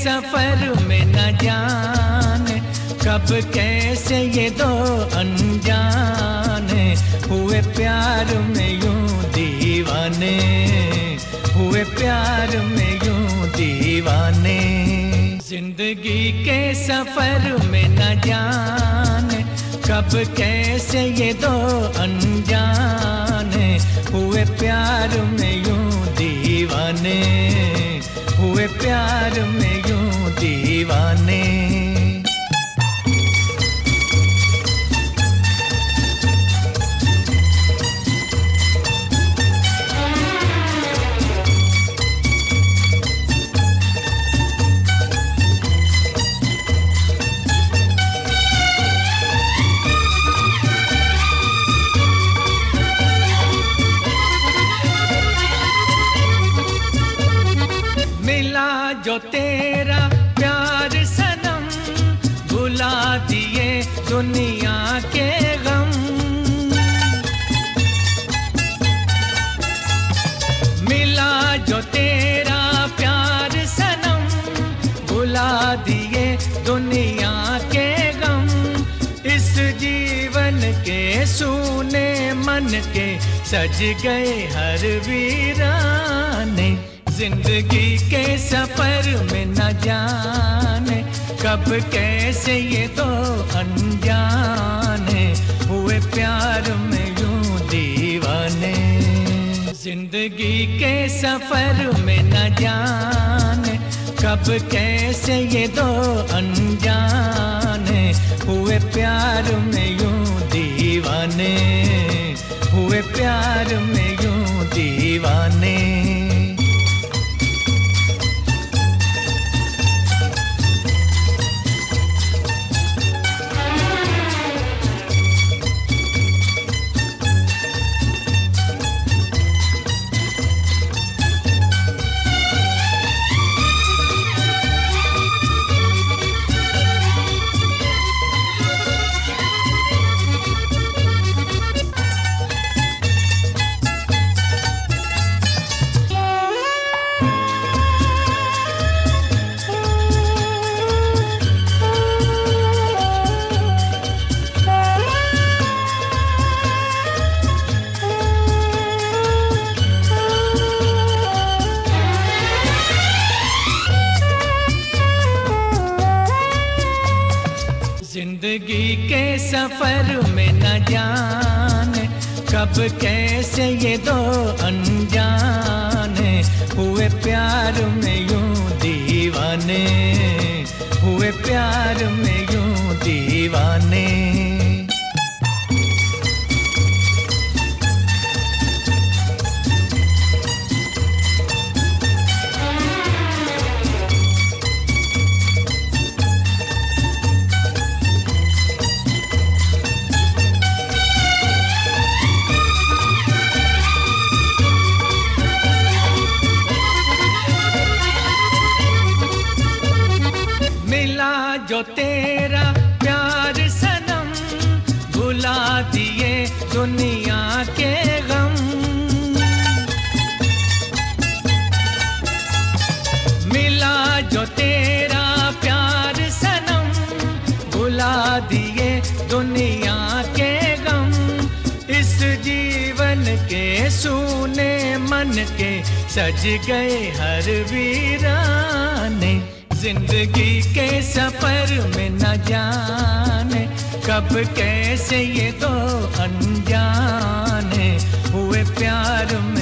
सफर में न जाने कब कैसे ये दो अनजाने हुए प्यार में यूं दीवाने, हुए प्यार में यूं दीवाने। जिंदगी के सफर में न जाने कब कैसे ये दो अनजाने हुए प्यार में यूं दीवाने, हुए प्यार में यूं दीवाने। जो तेरा प्यार सनम भुला दिए दुनिया के गम, मिला जो तेरा प्यार सनम भुला दिए दुनिया के गम। इस जीवन के सूने मन के सज गए हर वीराने। जिंदगी के सफर में न जाने कब कैसे ये दो अनजाने हुए प्यार में यूं दीवाने। जिंदगी के सफर में न जाने कब कैसे ये दो अनजाने हुए प्यार में यूं दीवाने, हुए प्यार में यूं दीवाने। जिंदगी के सफर में न जाने कब कैसे ये दो अनजाने हुए प्यार में यूं दीवाने, हुए प्यार में यूं दीवाने। जो तेरा प्यार सनम भुला दिए दुनिया के गम, मिला जो तेरा प्यार सनम भुला दिए दुनिया के गम। इस जीवन के सूने मन के सज गए हर वीराने। जिंदगी के सफर में न जाने कब कैसे ये दो अनजाने हुए प्यार में